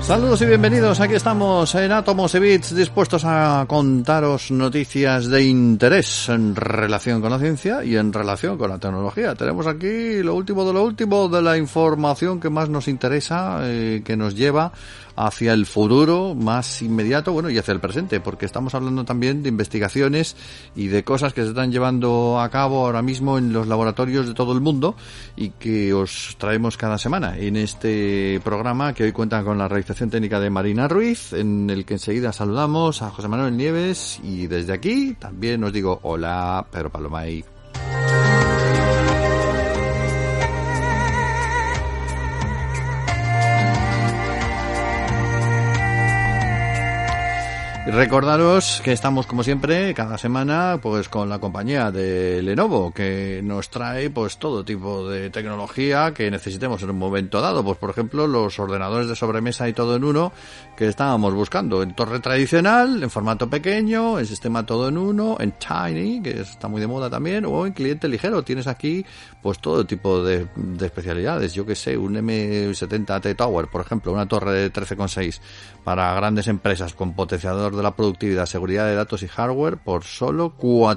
Saludos y bienvenidos, aquí estamos en Átomos y Bits, dispuestos a contaros noticias de interés en relación con la ciencia y en relación con la tecnología. Tenemos aquí lo último de la información que más nos interesa, que nos lleva hacia el futuro más inmediato, bueno, y hacia el presente, porque estamos hablando también de investigaciones y de cosas que se están llevando a cabo ahora mismo en los laboratorios de todo el mundo y que os traemos cada semana en este programa, que hoy cuenta con la realización técnica de Marina Ruiz, en el que enseguida saludamos a José Manuel Nieves, y desde aquí también os digo hola, Pedro Palomay. Recordaros que estamos, como siempre, cada semana, pues con la compañía de Lenovo, que nos trae pues todo tipo de tecnología que necesitemos en un momento dado. Pues por ejemplo, los ordenadores de sobremesa y todo en uno que estábamos buscando en torre tradicional, en formato pequeño, en sistema todo en uno, en Tiny, que está muy de moda también, o en cliente ligero. Tienes aquí pues todo tipo de especialidades. Yo que sé, un M70 T-Tower, por ejemplo, una torre de 13,6 para grandes empresas con potenciador de la productividad, seguridad de datos y hardware por solo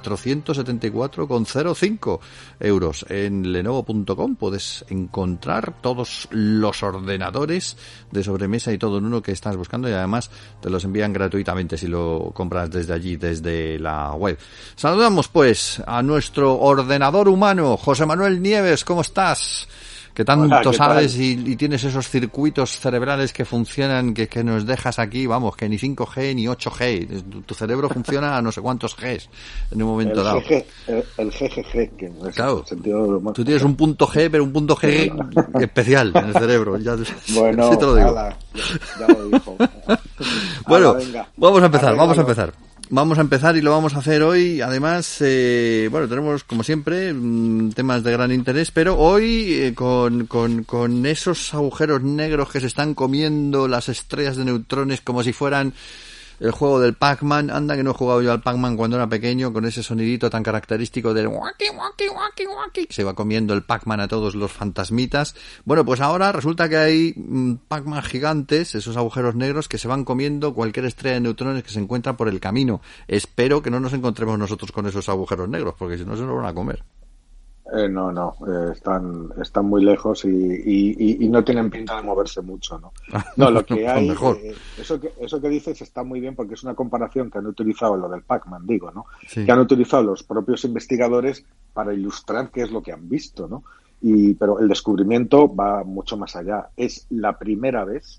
474,05 euros. En lenovo.com puedes encontrar todos los ordenadores de sobremesa y todo en uno que estás buscando, y además te los envían gratuitamente si lo compras desde allí, desde la web. Saludamos pues a nuestro ordenador humano, José Manuel Nieves. ¿Cómo estás? Que tanto Hola, ¿qué sabes tal? y tienes esos circuitos cerebrales que funcionan, que nos dejas aquí, vamos, que ni 5G ni 8G. Tu cerebro funciona a no sé cuántos Gs en un momento dado. El GGG, que no es Claro, el sentido de humor. tú tienes un punto G, pero un punto G especial en el cerebro. Ya, Bueno, sí te lo digo. ala, ya lo dijo. Bueno, Ala, venga, vamos a empezar. arréglalo. Vamos a empezar y lo vamos a hacer hoy. Además, bueno, tenemos como siempre temas de gran interés, pero hoy con esos agujeros negros que se están comiendo las estrellas de neutrones como si fueran el juego del Pac-Man. Anda que no he jugado yo al Pac-Man cuando era pequeño, con ese sonidito tan característico del waki waki waki waki, que se va comiendo el Pac-Man a todos los fantasmitas. Bueno, pues ahora resulta que hay Pac-Man gigantes, esos agujeros negros que se van comiendo cualquier estrella de neutrones que se encuentra por el camino. Espero que no nos encontremos nosotros con esos agujeros negros, porque si no se nos van a comer. No, están muy lejos y no tienen pinta de moverse mucho, ¿no? No, lo que hay, Mejor. eso que dices está muy bien porque es una comparación que han utilizado, lo del Pac-Man, digo, ¿no? Sí. Que han utilizado los propios investigadores para ilustrar qué es lo que han visto, ¿no? Pero el descubrimiento va mucho más allá. Es la primera vez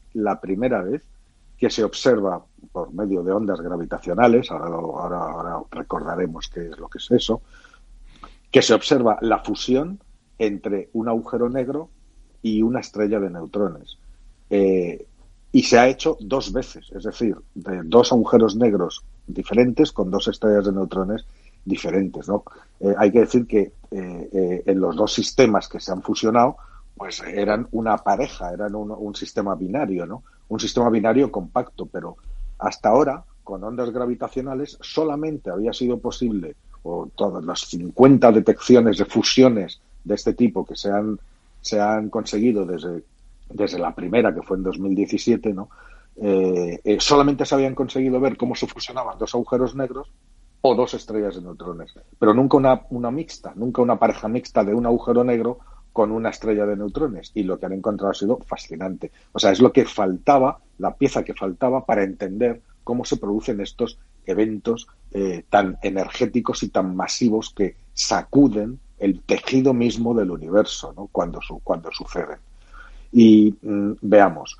que se observa por medio de ondas gravitacionales, ahora recordaremos qué es lo que es eso, que se observa la fusión entre un agujero negro y una estrella de neutrones. Y se ha hecho dos veces, es decir, de dos agujeros negros diferentes con dos estrellas de neutrones diferentes, ¿no? Hay que decir que en los dos sistemas que se han fusionado, pues eran una pareja, eran un sistema binario, ¿no? Un sistema binario compacto, pero hasta ahora, con ondas gravitacionales, solamente había sido posible, o todas las 50 detecciones de fusiones de este tipo que se han conseguido desde la primera, que fue en 2017, ¿no? Solamente se habían conseguido ver cómo se fusionaban dos agujeros negros o dos estrellas de neutrones, pero nunca una mixta, nunca una pareja mixta de un agujero negro con una estrella de neutrones, y lo que han encontrado ha sido fascinante. O sea, es lo que faltaba, la pieza que faltaba para entender cómo se producen estos eventos tan energéticos y tan masivos que sacuden el tejido mismo del universo, ¿no? cuando suceden. Y veamos,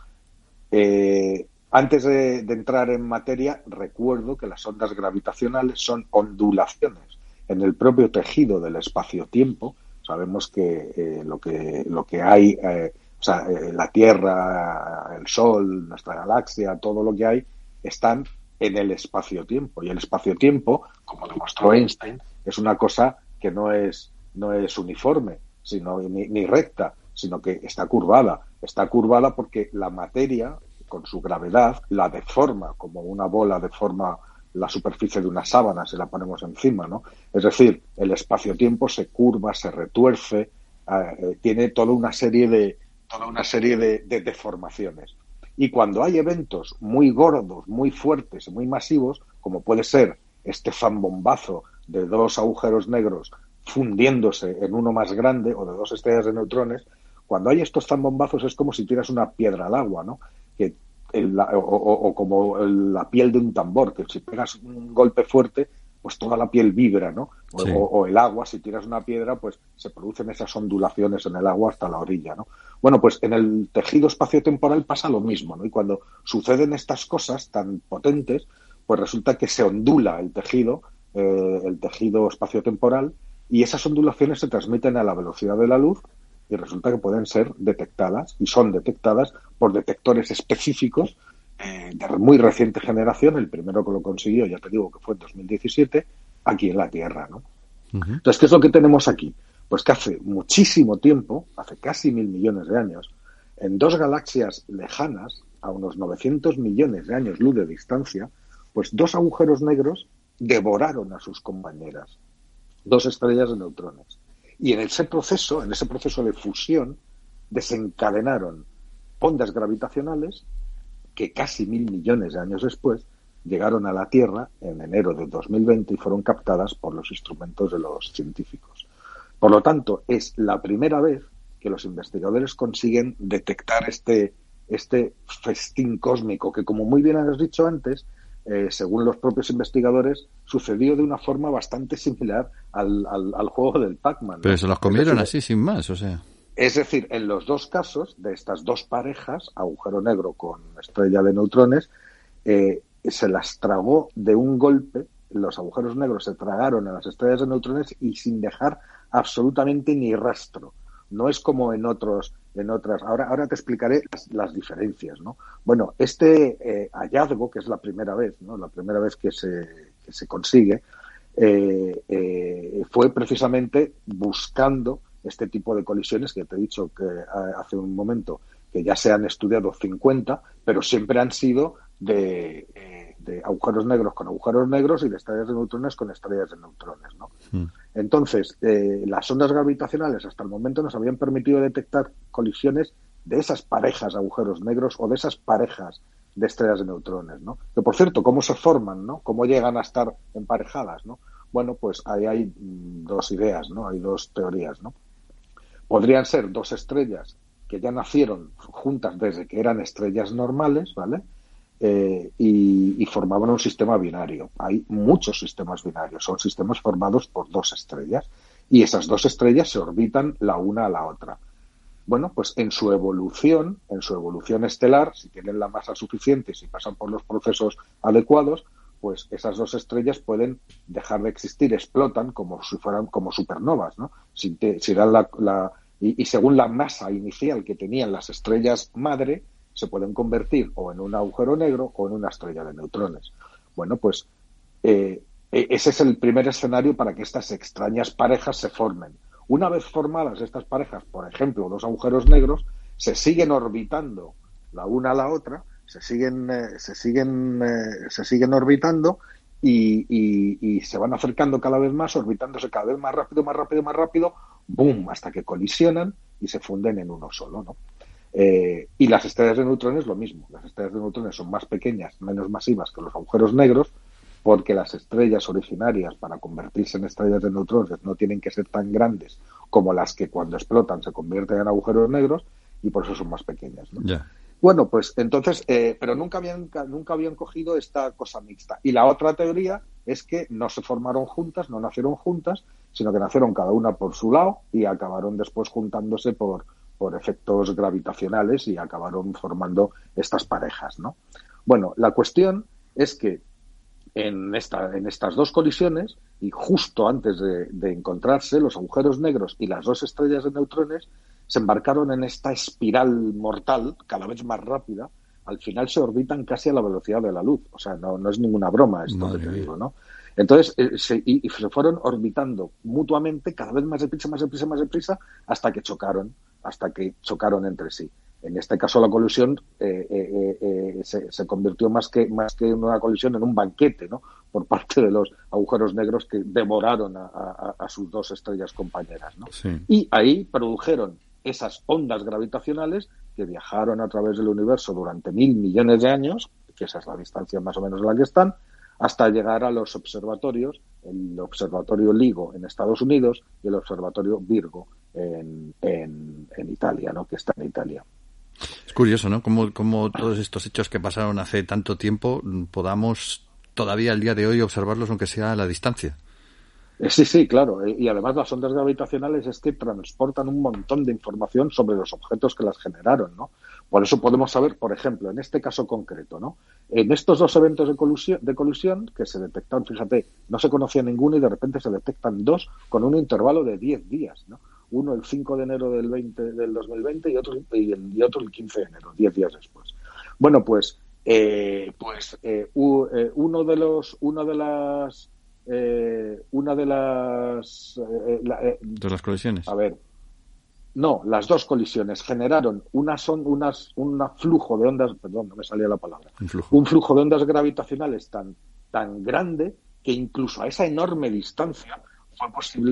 antes de entrar en materia, recuerdo que las ondas gravitacionales son ondulaciones en el propio tejido del espacio-tiempo. Sabemos que lo que hay, la Tierra, el Sol, nuestra galaxia, todo lo que hay, están en el espacio-tiempo. Y el espacio-tiempo, como demostró Einstein, es una cosa que no es uniforme, sino ni recta, sino que está curvada. Está curvada porque la materia, con su gravedad, la deforma, como una bola deforma la superficie de una sábana si la ponemos encima, ¿no? Es decir, el espacio-tiempo se curva, se retuerce, tiene toda una serie de deformaciones. Y cuando hay eventos muy gordos, muy fuertes y muy masivos, como puede ser este zambombazo de dos agujeros negros fundiéndose en uno más grande o de dos estrellas de neutrones, cuando hay estos zambombazos es como si tiras una piedra al agua, ¿no? Que o como la piel de un tambor, que si pegas un golpe fuerte, pues toda la piel vibra, ¿no? Sí. O el agua, si tiras una piedra, pues se producen esas ondulaciones en el agua hasta la orilla, ¿no? Bueno, pues en el tejido espaciotemporal pasa lo mismo, ¿no? Y cuando suceden estas cosas tan potentes, pues resulta que se ondula el tejido espaciotemporal, y esas ondulaciones se transmiten a la velocidad de la luz y resulta que pueden ser detectadas, y son detectadas por detectores específicos de muy reciente generación. El primero que lo consiguió, ya te digo, que fue en 2017, aquí en la Tierra, ¿no? Uh-huh. Entonces, ¿qué es lo que tenemos aquí? Pues que hace muchísimo tiempo, hace casi 1.000 millones de años, en dos galaxias lejanas, a unos 900 millones de años luz de distancia, pues dos agujeros negros devoraron a sus compañeras, dos estrellas de neutrones. Y en ese proceso de fusión, desencadenaron ondas gravitacionales que casi 1.000 millones de años después llegaron a la Tierra en enero de 2020 y fueron captadas por los instrumentos de los científicos. Por lo tanto, es la primera vez que los investigadores consiguen detectar este festín cósmico que, como muy bien has dicho antes, según los propios investigadores, sucedió de una forma bastante similar al juego del Pac-Man, ¿no? Pero se los comieron así sin más, o sea. Es decir, en los dos casos de estas dos parejas, agujero negro con estrella de neutrones, se las tragó de un golpe. Los agujeros negros se tragaron a las estrellas de neutrones y sin dejar absolutamente ni rastro. No es como en otras. Ahora te explicaré las diferencias, ¿no? Bueno, este hallazgo, que es la primera vez, ¿no? La primera vez que se consigue, fue precisamente buscando este tipo de colisiones que te he dicho que hace un momento, que ya se han estudiado 50, pero siempre han sido de agujeros negros con agujeros negros y de estrellas de neutrones con estrellas de neutrones, ¿no? Entonces, las ondas gravitacionales hasta el momento nos habían permitido detectar colisiones de esas parejas de agujeros negros o de esas parejas de estrellas de neutrones, ¿no? Que, por cierto, ¿cómo se forman, no? ¿Cómo llegan a estar emparejadas, no? Bueno, pues ahí hay dos ideas, ¿no? Hay dos teorías, ¿no? Podrían ser dos estrellas que ya nacieron juntas desde que eran estrellas normales, ¿vale? Y formaban un sistema binario. Hay muchos sistemas binarios, son sistemas formados por dos estrellas, y esas dos estrellas se orbitan la una a la otra. Bueno, pues en su evolución estelar, si tienen la masa suficiente, si pasan por los procesos adecuados, pues esas dos estrellas pueden dejar de existir, explotan como si fueran como supernovas, ¿no? Si dan y según la masa inicial que tenían las estrellas madre, se pueden convertir o en un agujero negro o en una estrella de neutrones. Bueno, pues ese es el primer escenario para que estas extrañas parejas se formen. Una vez formadas estas parejas, por ejemplo, dos agujeros negros, se siguen orbitando la una a la otra, se siguen orbitando y se van acercando cada vez más, orbitándose cada vez más rápido, más rápido, más rápido, ¡boom!, hasta que colisionan y se funden en uno solo, ¿no? Y las estrellas de neutrones lo mismo. Las estrellas de neutrones son más pequeñas, menos masivas que los agujeros negros, porque las estrellas originarias para convertirse en estrellas de neutrones no tienen que ser tan grandes como las que cuando explotan se convierten en agujeros negros, y por eso son más pequeñas, ¿no? Yeah. Bueno, pues entonces, pero nunca habían cogido esta cosa mixta. Y la otra teoría es que no se formaron juntas, no nacieron juntas, sino que nacieron cada una por su lado y acabaron después juntándose por efectos gravitacionales y acabaron formando estas parejas, ¿no? Bueno, la cuestión es que en estas dos colisiones, y justo antes de encontrarse, los agujeros negros y las dos estrellas de neutrones se embarcaron en esta espiral mortal cada vez más rápida. Al final se orbitan casi a la velocidad de la luz. O sea, no es ninguna broma esto que te digo, ¿no? Entonces, se fueron orbitando mutuamente cada vez más deprisa, más deprisa, más deprisa, hasta que chocaron entre sí. En este caso, la colisión se convirtió más que en una colisión en un banquete, ¿no? Por parte de los agujeros negros que devoraron a sus dos estrellas compañeras, ¿no? Sí. Y ahí produjeron esas ondas gravitacionales que viajaron a través del universo durante 1.000 millones de años, que esa es la distancia más o menos en la que están, hasta llegar a los observatorios, el observatorio LIGO en Estados Unidos y el observatorio Virgo en Italia, ¿no? Que está en Italia. Es curioso, ¿no? Como todos estos hechos que pasaron hace tanto tiempo podamos todavía al día de hoy observarlos, aunque sea a la distancia. Sí, claro. Y además las ondas gravitacionales es que transportan un montón de información sobre los objetos que las generaron, ¿no? Por eso podemos saber, por ejemplo, en este caso concreto, ¿no? En estos dos eventos de colisión que se detectaron, fíjate, no se conocía ninguno y de repente se detectan dos con un intervalo de 10 días, ¿no? Uno el 5 de enero del 2020 y otro el 15 de enero, 10 días después. Bueno, pues una de las colisiones. A ver, no, las dos colisiones generaron un flujo de ondas, perdón, no me salía la palabra, un flujo de ondas gravitacionales tan grande que incluso a esa enorme distancia fue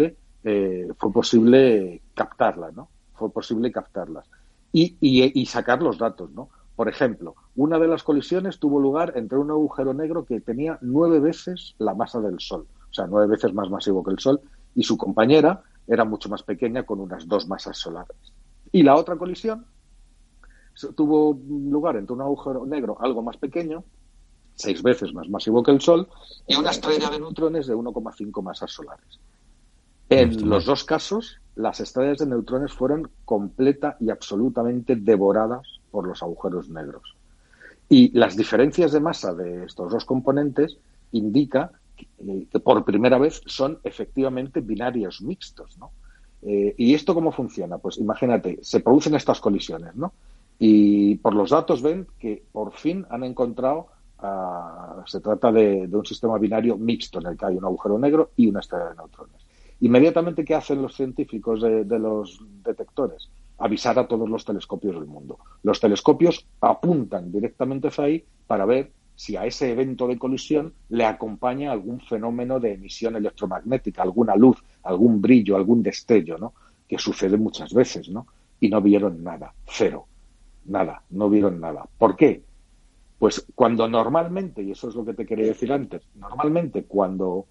posible captarlas, ¿no? Fue posible captarlas y sacar los datos, ¿no? Por ejemplo, una de las colisiones tuvo lugar entre un agujero negro que tenía 9 veces la masa del Sol, o sea, 9 veces más masivo que el Sol, y su compañera era mucho más pequeña, con unas 2 masas solares. Y la otra colisión tuvo lugar entre un agujero negro algo más pequeño, 6 veces más masivo que el Sol, y una estrella de neutrones de 1,5 masas solares. En los dos casos, las estrellas de neutrones fueron completa y absolutamente devoradas por los agujeros negros. Y las diferencias de masa de estos dos componentes indica que por primera vez son efectivamente binarios mixtos, ¿no? ¿Y esto cómo funciona? Pues imagínate, se producen estas colisiones, ¿no? Y por los datos ven que por fin han encontrado, se trata de un sistema binario mixto en el que hay un agujero negro y una estrella de neutrones. Inmediatamente, ¿qué hacen los científicos de los detectores? Avisar a todos los telescopios del mundo. Los telescopios apuntan directamente hacia ahí para ver si a ese evento de colisión le acompaña algún fenómeno de emisión electromagnética, alguna luz, algún brillo, algún destello, ¿no? Que sucede muchas veces, ¿no? Y no vieron nada, cero, nada, no vieron nada. ¿Por qué? Pues cuando normalmente, y eso es lo que te quería decir antes, normalmente cuando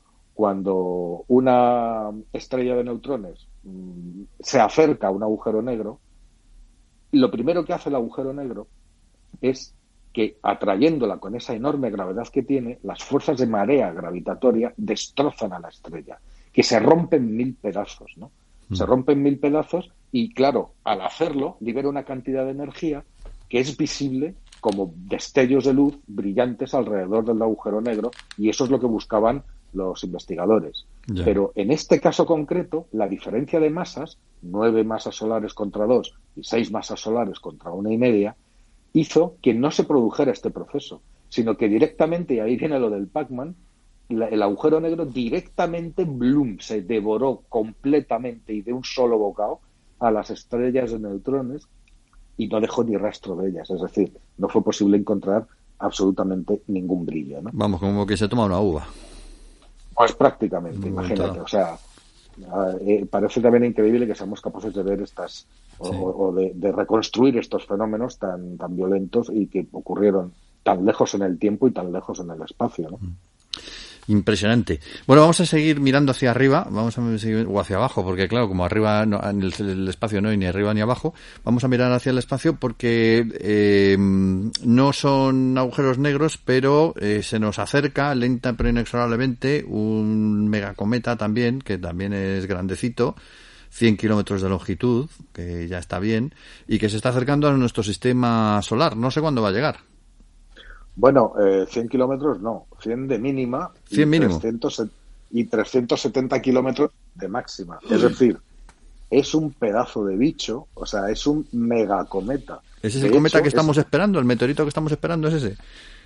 una estrella de neutrones se acerca a un agujero negro, lo primero que hace el agujero negro es que, atrayéndola con esa enorme gravedad que tiene, las fuerzas de marea gravitatoria destrozan a la estrella, que se rompen 1.000 pedazos, ¿no? Se rompen 1.000 pedazos y, claro, al hacerlo, libera una cantidad de energía que es visible como destellos de luz brillantes alrededor del agujero negro, y eso es lo que buscaban los investigadores. Ya. Pero en este caso concreto, la diferencia de masas, 9 masas solares contra 2 y 6 masas solares contra 1,5, hizo que no se produjera este proceso, sino que directamente, y ahí viene lo del Pac-Man, el agujero negro directamente, bloom, se devoró completamente y de un solo bocado a las estrellas de neutrones y no dejó ni rastro de ellas. Es decir, no fue posible encontrar absolutamente ningún brillo, ¿no? Vamos, como que se toma una uva. Pues prácticamente, imagínate. O sea, parece también increíble que seamos capaces de ver estas o de reconstruir estos fenómenos tan violentos y que ocurrieron tan lejos en el tiempo y tan lejos en el espacio, ¿no? Impresionante. Bueno, vamos a seguir mirando hacia arriba, vamos a seguir, o hacia abajo, porque claro, como arriba no, en el espacio no hay ni arriba ni abajo, vamos a mirar hacia el espacio porque no son agujeros negros, pero se nos acerca lenta pero inexorablemente un megacometa también, que también es grandecito, 100 kilómetros de longitud, que ya está bien, y que se está acercando a nuestro sistema solar. No sé cuándo va a llegar. Bueno, 100 kilómetros no, 100 de mínima 100 mínimo. Y 370 kilómetros de máxima. Es decir, es un pedazo de bicho, o sea, es un megacometa. ¿Ese es el cometa que estamos esperando? ¿El meteorito que estamos esperando es ese?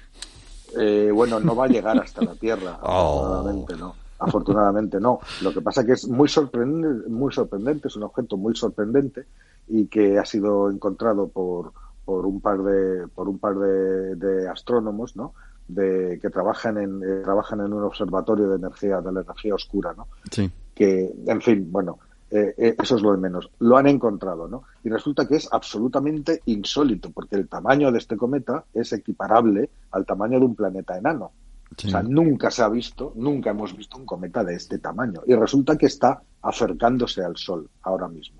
Bueno, no va a llegar hasta la Tierra, afortunadamente no. Afortunadamente no. Lo que pasa es que es muy sorprendente, es un objeto muy sorprendente y que ha sido encontrado por un par de astrónomos, ¿no? Que trabajan en un observatorio de la energía oscura, ¿no? Sí. Que, en fin, bueno, eso es lo de menos. Lo han encontrado, ¿no? Y resulta que es absolutamente insólito, porque el tamaño de este cometa es equiparable al tamaño de un planeta enano. Sí. O sea, nunca hemos visto un cometa de este tamaño. Y resulta que está acercándose al Sol ahora mismo.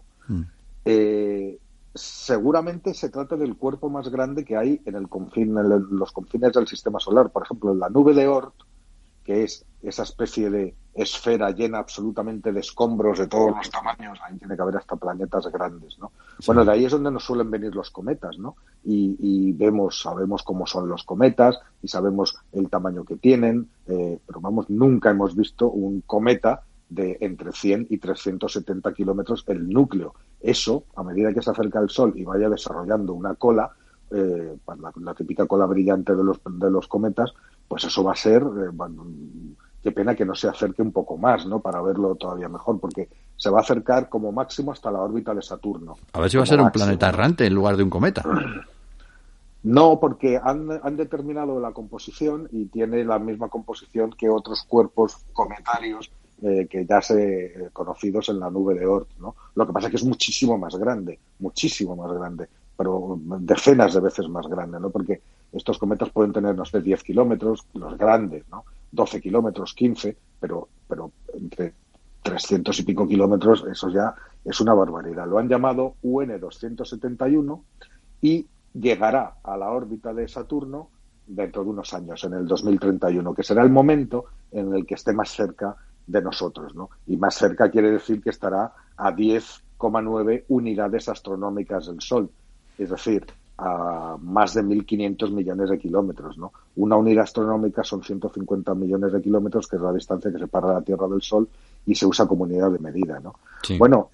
Seguramente se trata del cuerpo más grande que hay en los confines del sistema solar. Por ejemplo, en la nube de Oort, que es esa especie de esfera llena absolutamente de escombros de todos los tamaños, ahí tiene que haber hasta planetas grandes, ¿no? Sí. Bueno, de ahí es donde nos suelen venir los cometas, ¿no? Y sabemos cómo son los cometas y sabemos el tamaño que tienen, pero vamos, nunca hemos visto un cometa de entre 100 y 370 kilómetros el núcleo. Eso, a medida que se acerca al Sol y vaya desarrollando una cola, la típica cola brillante de los cometas, pues eso va a ser, qué pena que no se acerque un poco más, ¿no? Para verlo todavía mejor, porque se va a acercar como máximo hasta la órbita de Saturno. A ver si va a ser un planeta errante en lugar de un cometa. No, porque han determinado la composición y tiene la misma composición que otros cuerpos cometarios que ya conocidos en la nube de Oort, ¿no? Lo que pasa es que es muchísimo más grande, pero decenas de veces más grande, ¿no? Porque estos cometas pueden tener, no sé, 10 kilómetros, los grandes, ¿no? 12 kilómetros, 15, pero entre 300 y pico kilómetros, eso ya es una barbaridad. Lo han llamado UN-271 y llegará a la órbita de Saturno dentro de unos años, en el 2031, que será el momento en el que esté más cerca de nosotros, ¿no? Y más cerca quiere decir que estará a 10,9 unidades astronómicas del Sol, es decir, a más de 1.500 millones de kilómetros, ¿no? Una unidad astronómica son 150 millones de kilómetros, que es la distancia que separa la Tierra del Sol, y se usa como unidad de medida, ¿no? Sí. Bueno,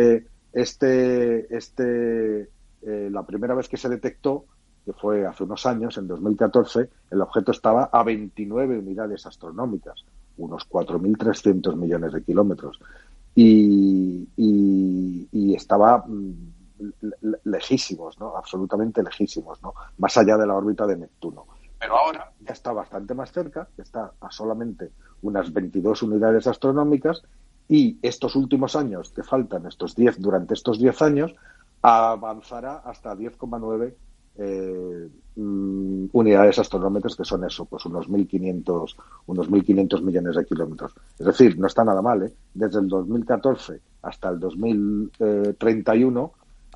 la primera vez que se detectó, que fue hace unos años, en 2014, el objeto estaba a 29 unidades astronómicas, unos 4.300 millones de kilómetros, y estaba lejísimos, ¿no? Absolutamente lejísimos, ¿no? Más allá de la órbita de Neptuno. Pero ahora ya está bastante más cerca, está a solamente unas 22 unidades astronómicas, y estos últimos años que faltan, durante estos 10 años, avanzará hasta 10,9 unidades astronómicas, que son eso, pues unos 1.500 millones de kilómetros. Es decir, no está nada mal, ¿eh? Desde el 2014 hasta el 2031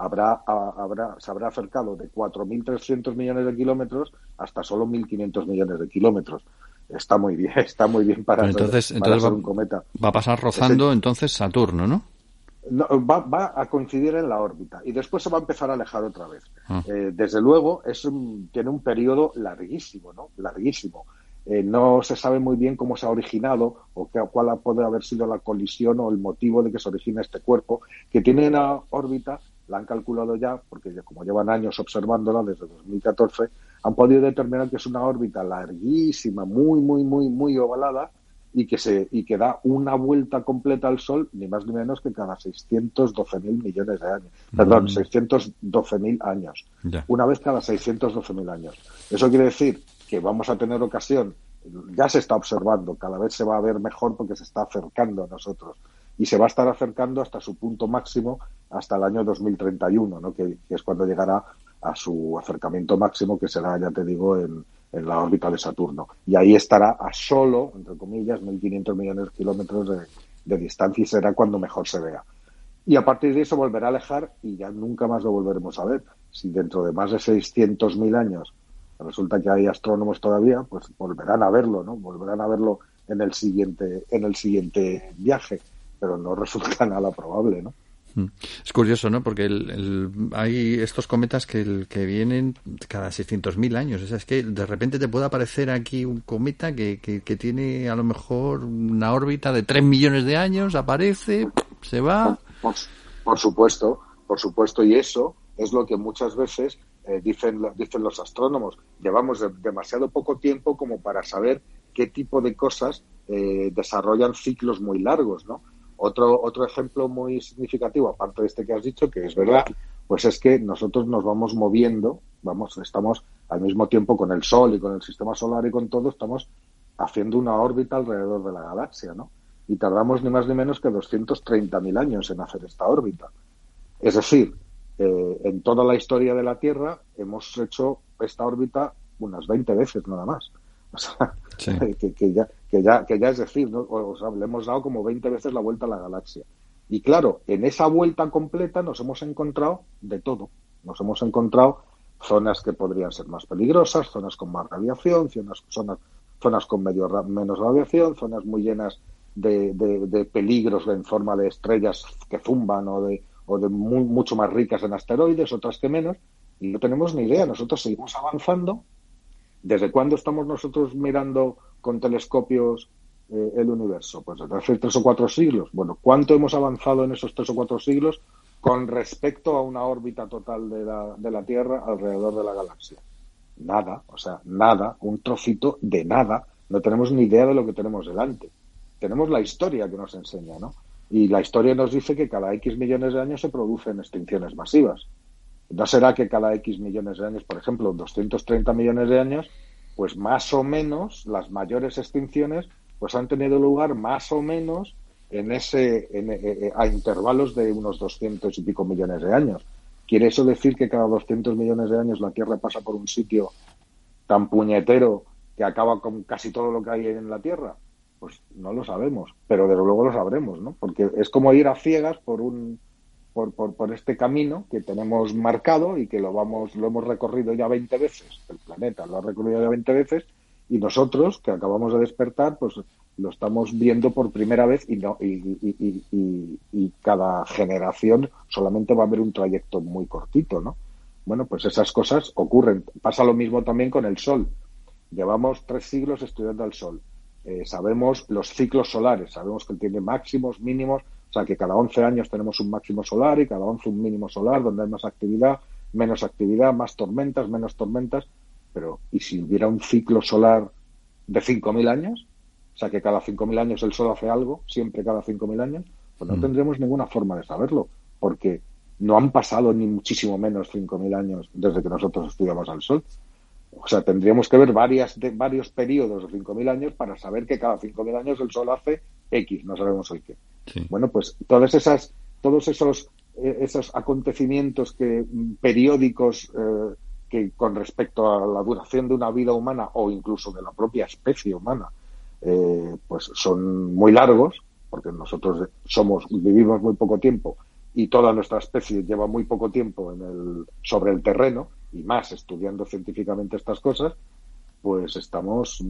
se habrá acercado de 4.300 millones de kilómetros hasta solo 1.500 millones de kilómetros. Está muy bien para ser un cometa. Va a pasar rozando entonces Saturno, ¿no? No, va a coincidir en la órbita y después se va a empezar a alejar otra vez. Desde luego tiene un periodo larguísimo, ¿no? Larguísimo. No se sabe muy bien cómo se ha originado o cuál puede haber sido la colisión o el motivo de que se origine este cuerpo, que tiene una órbita, la han calculado ya, porque como llevan años observándola desde 2014, han podido determinar que es una órbita larguísima, muy, muy, muy, muy ovalada, y que da una vuelta completa al Sol, ni más ni menos que cada 612.000 millones de años. Perdón, 612.000 años. Yeah. Una vez cada 612.000 años. Eso quiere decir que vamos a tener ocasión, ya se está observando, cada vez se va a ver mejor porque se está acercando a nosotros. Y se va a estar acercando hasta su punto máximo hasta el año 2031, ¿no? Que es cuando llegará a su acercamiento máximo, que será, ya te digo, en la órbita de Saturno. Y ahí estará a solo, entre comillas, 1.500 millones de kilómetros de distancia, y será cuando mejor se vea. Y a partir de eso volverá a alejar y ya nunca más lo volveremos a ver. Si dentro de más de 600.000 años resulta que hay astrónomos todavía, pues volverán a verlo, ¿no? Volverán a verlo en el siguiente viaje, pero no resulta nada probable, ¿no? Es curioso, ¿no? Porque hay estos cometas que vienen cada 600.000 años. O sea, es que de repente te puede aparecer aquí un cometa que tiene a lo mejor una órbita de 3 millones de años, aparece, se va. Por supuesto, y eso es lo que muchas veces dicen los astrónomos. Llevamos demasiado poco tiempo como para saber qué tipo de cosas desarrollan ciclos muy largos, ¿no? Otro ejemplo muy significativo, aparte de este que has dicho, que es verdad, pues es que nosotros nos vamos moviendo, estamos al mismo tiempo con el Sol y con el sistema solar y con todo, estamos haciendo una órbita alrededor de la galaxia, ¿no? y tardamos ni más ni menos que 230.000 años en hacer esta órbita. Es decir, en toda la historia de la Tierra hemos hecho esta órbita unas 20 veces nada más. O sea, sí. que ya es decir, ¿no? O sea, le hemos dado como 20 veces la vuelta a la galaxia. Y claro, en esa vuelta completa nos hemos encontrado de todo. Nos hemos encontrado zonas que podrían ser más peligrosas, zonas con más radiación, zonas con menos radiación, zonas muy llenas de peligros en forma de estrellas que zumban o de mucho más ricas en asteroides, otras que menos, y no tenemos ni idea. Nosotros seguimos avanzando. ¿Desde cuándo estamos nosotros mirando con telescopios el universo? Pues desde hace 3 o 4 siglos. Bueno, ¿cuánto hemos avanzado en esos 3 o 4 siglos con respecto a una órbita total de la Tierra alrededor de la galaxia? Nada, o sea, nada, un trocito de nada. No tenemos ni idea de lo que tenemos delante. Tenemos la historia que nos enseña, ¿no? Y la historia nos dice que cada X millones de años se producen extinciones masivas. ¿No será que cada X millones de años, por ejemplo, 230 millones de años, pues más o menos las mayores extinciones pues han tenido lugar más o menos a intervalos de unos 200 y pico millones de años? ¿Quiere eso decir que cada 200 millones de años la Tierra pasa por un sitio tan puñetero que acaba con casi todo lo que hay en la Tierra? Pues no lo sabemos, pero desde luego lo sabremos, ¿no? Porque es como ir a ciegas por este camino que tenemos marcado y que lo hemos recorrido ya 20 veces. El planeta lo ha recorrido ya 20 veces y nosotros, que acabamos de despertar, pues lo estamos viendo por primera vez y cada generación solamente va a haber un trayecto muy cortito, ¿no? Bueno, pues esas cosas ocurren. Pasa lo mismo también con el Sol. Llevamos 3 siglos estudiando al Sol. Sabemos los ciclos solares, sabemos que tiene máximos, mínimos, o sea que cada 11 años tenemos un máximo solar y cada 11 un mínimo solar, donde hay más actividad, menos actividad, más tormentas, menos tormentas. Pero, ¿y si hubiera un ciclo solar de 5.000 años? O sea que cada 5.000 años el Sol hace algo, siempre cada 5.000 años, pues no tendremos ninguna forma de saberlo, porque no han pasado ni muchísimo menos 5.000 años desde que nosotros estudiamos al Sol. O sea, tendríamos que ver varios periodos de 5.000 años para saber que cada 5.000 años el Sol hace X, no sabemos el qué. Sí. Bueno, pues todos esos acontecimientos periódicos que con respecto a la duración de una vida humana o incluso de la propia especie humana, pues son muy largos, porque nosotros vivimos muy poco tiempo y toda nuestra especie lleva muy poco tiempo sobre el terreno, y más estudiando científicamente estas cosas, pues estamos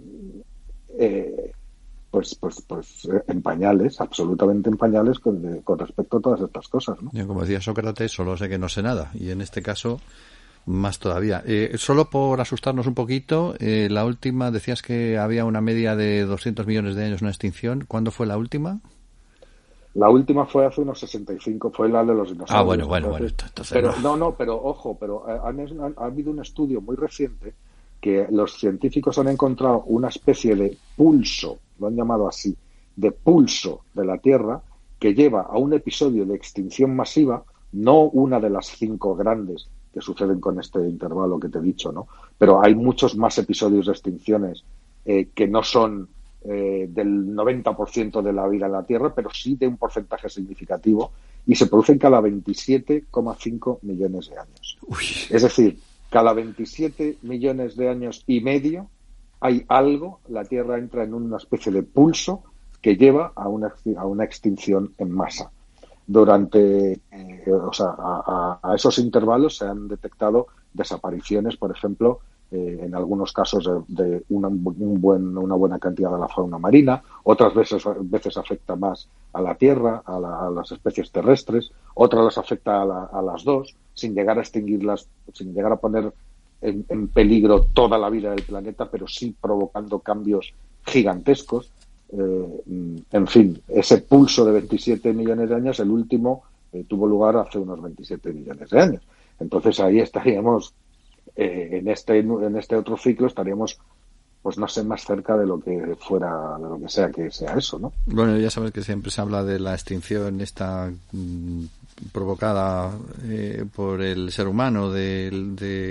pues en pañales, absolutamente en pañales con respecto a todas estas cosas, ¿no? Yo, como decía Sócrates, solo sé que no sé nada, y en este caso más todavía. Solo por asustarnos un poquito, la última, decías que había una media de 200 millones de años, una extinción. ¿Cuándo fue la última? La última fue hace unos 65, fue la de los dinosaurios. Ah, bueno. Entonces pero pero ojo, ha habido un estudio muy reciente que los científicos han encontrado una especie de pulso, lo han llamado así, de pulso de la Tierra que lleva a un episodio de extinción masiva, no una de las 5 grandes que suceden con este intervalo que te he dicho, ¿no? Pero hay muchos más episodios de extinciones que no son del 90% de la vida en la Tierra, pero sí de un porcentaje significativo, y se producen cada 27,5 millones de años. Uy. Es decir, cada 27 millones de años y medio hay algo, la Tierra entra en una especie de pulso que lleva a una extinción en masa. Durante, a esos intervalos se han detectado desapariciones, por ejemplo, en algunos casos de una buena cantidad de la fauna marina, otras veces afecta más a la Tierra, a las especies terrestres, otras las afecta a las dos, sin llegar a extinguirlas, sin llegar a poner en peligro toda la vida del planeta, pero sí provocando cambios gigantescos. En fin, ese pulso de 27 millones de años, el último tuvo lugar hace unos 27 millones de años. Entonces ahí estaríamos, en este otro ciclo estaríamos, pues no sé, más cerca de lo que fuera, de lo que sea eso, ¿no? Bueno, ya sabes que siempre se habla de la extinción esta provocada por el ser humano, de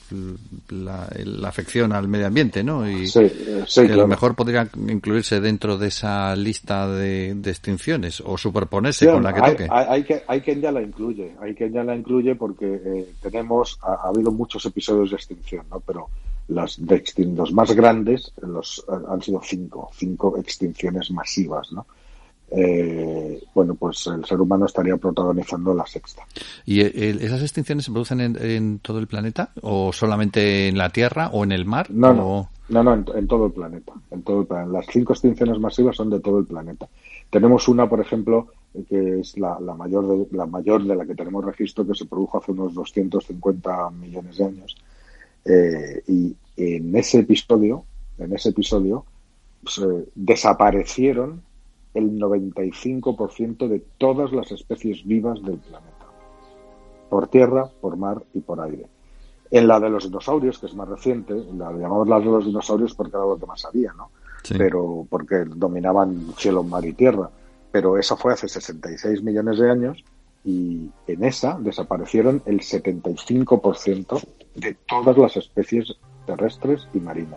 la afección al medio ambiente, ¿no? Y sí, que claro. a lo mejor podría incluirse dentro de esa lista de extinciones o superponerse Sí, con la que toque. hay quien ya la incluye porque ha habido muchos episodios de extinción, ¿no? Pero los más grandes han sido cinco extinciones masivas, ¿no? Bueno, pues el ser humano estaría protagonizando la sexta. ¿Y esas extinciones se producen en todo el planeta o solamente en la Tierra o en el mar? No, en todo el planeta. Las 5 extinciones masivas son de todo el planeta. Tenemos una, por ejemplo, que es la mayor de la que tenemos registro, que se produjo hace unos 250 millones de años. Y en ese episodio pues, desaparecieron el 95% de todas las especies vivas del planeta, por tierra, por mar y por aire. En la de los dinosaurios, que es más reciente, llamamos la de los dinosaurios porque era lo que más había, ¿no? Sí. Pero porque dominaban cielo, mar y tierra. Pero esa fue hace 66 millones de años y en esa desaparecieron el 75% de todas las especies terrestres y marinas.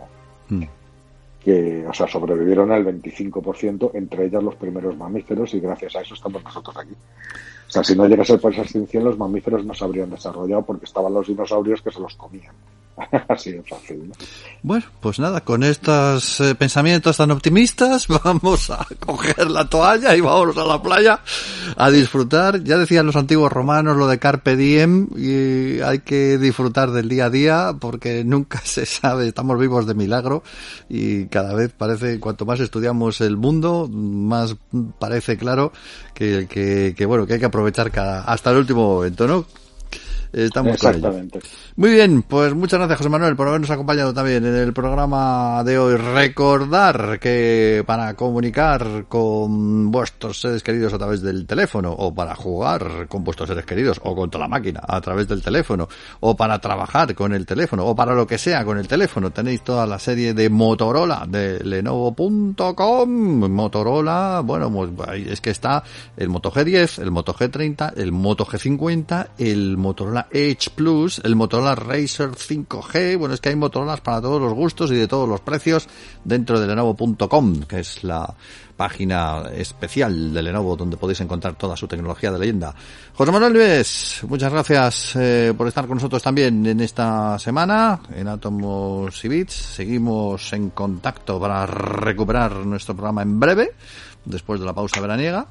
Que, o sea, sobrevivieron al 25%, entre ellas los primeros mamíferos, y gracias a eso estamos nosotros aquí. O sea, si no llegase por esa extinción, los mamíferos no se habrían desarrollado porque estaban los dinosaurios que se los comían. Así de fácil, ¿no? Bueno, pues nada, con estos pensamientos tan optimistas vamos a coger la toalla y vamos a la playa a disfrutar. Ya decían los antiguos romanos lo de carpe diem, y hay que disfrutar del día a día porque nunca se sabe, estamos vivos de milagro y cada vez parece, cuanto más estudiamos el mundo, más parece claro que bueno, que hay que aprovechar hasta el último momento, ¿no? Estamos exactamente. Muy bien, pues muchas gracias, José Manuel, por habernos acompañado también en el programa de hoy. Recordar que para comunicar con vuestros seres queridos a través del teléfono, o para jugar con vuestros seres queridos o contra la máquina a través del teléfono, o para trabajar con el teléfono, o para lo que sea con el teléfono, tenéis toda la serie de Motorola de Lenovo.com. Motorola, bueno, es que está el Moto G10, el Moto G30, el Moto G50, el Motorola Edge Plus, el Motorola Razr 5G. Bueno, es que hay Motorolas para todos los gustos y de todos los precios dentro de Lenovo.com, que es la página especial de Lenovo donde podéis encontrar toda su tecnología de leyenda. José Manuel Luis, muchas gracias por estar con nosotros también en esta semana en Átomos y Bits. Seguimos en contacto para recuperar nuestro programa en breve, después de la pausa veraniega.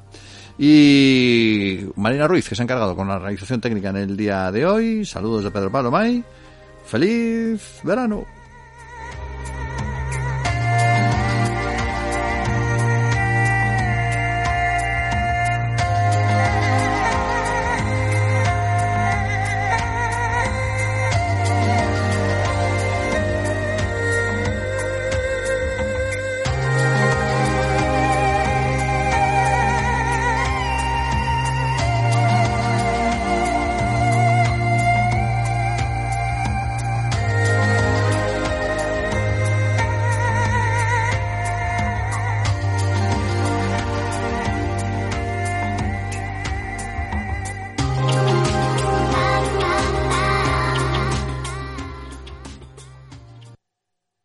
Y Marina Ruiz, que se ha encargado con la realización técnica en el día de hoy. Saludos de Pedro Pablo May. ¡Feliz verano!